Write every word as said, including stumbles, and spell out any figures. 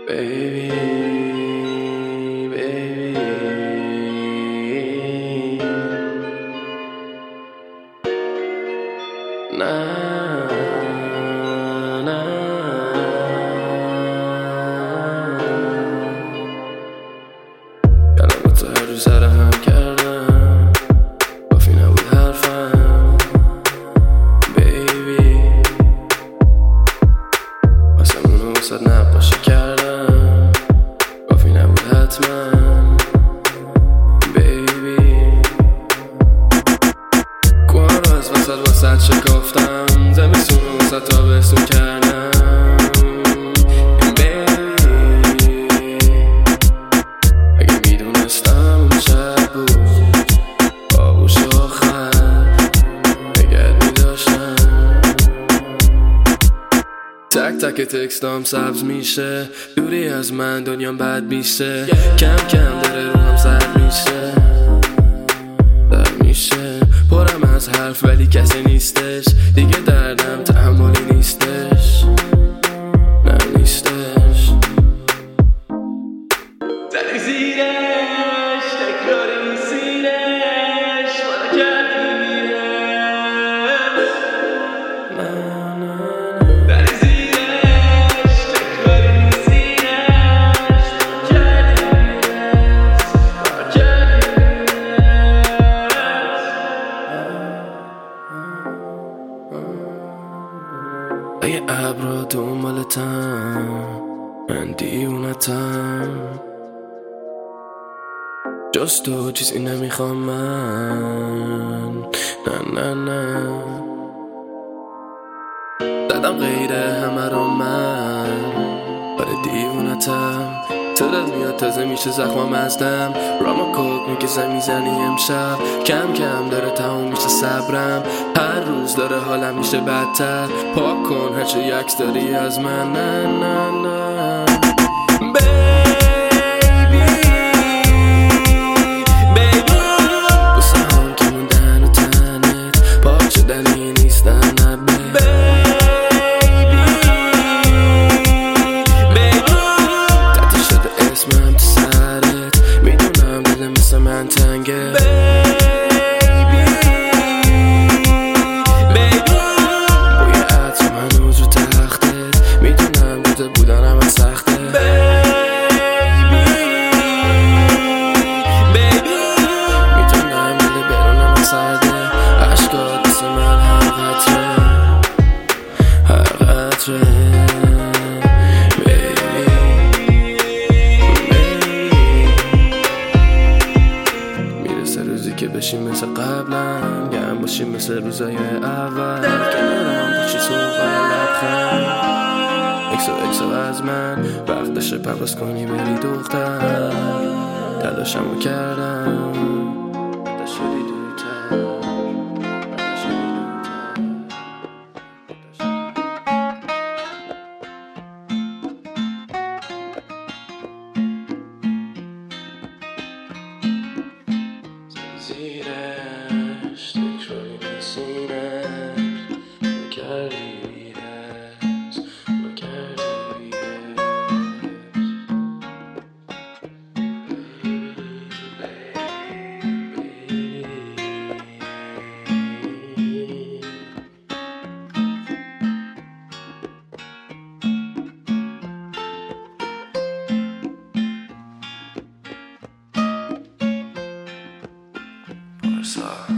baby, baby. Nah, nah. کلمات تو هر روز سر هم کردم، کافی نبود حرفم baby. واسمونو واسد نقاشی کردم، کافی نبود حتما baby. کوها رو از وسط واسد شکافتم، زمستونو واسد تابستون کردم baby. اگه میدونستم اون شب بود آغوش آخر نگرد میداشتم. تک تک تکستام سبز میشه، دوری از من دنیام بد میشه، کم کم داره رو هم سرد میشه در میشه. پرم از حرف ولی کسی نیستش دیگه، دردم تحملی نیستش، نه نیستش. زدی زیرش تکراری سینش منو کردی میرش، نه نه زدی زیرش تکراری سینش منو کردی میرش، منو کردی میرش. اگه ابرا دنبالتم من دیونتم، جز تو چیزی نمیخوام من، نه نه نه. دادم غیره همه رو من، آره دیونتم. صدات میاد تازه میشه زخمم ازدم، راما کوک میکشم میزنی امشب، کم کم داره تموم میشه صبرم، هر روز داره حالم میشه بدتر. پاک کن هرچه یکس داری از من، نه نه نه من تنگه baby baby. بوی عطر هنوز رو تختت، میدونم دوده بودنم من سخته baby baby. میدونم دل برونم من سرده، عشقات دست من هر قطره هر قطره که بشیم مثل قبلم، گرم باشیم مثل روزای اول، کنارم باشی صبح لبخند اکسو اکسو از من. وقتشه پرواز کنی بری دختر، تلاشمو کردم شدی دورتر. زیرش تکراری سینش رو کردی بیرش، رو کردی بیرش.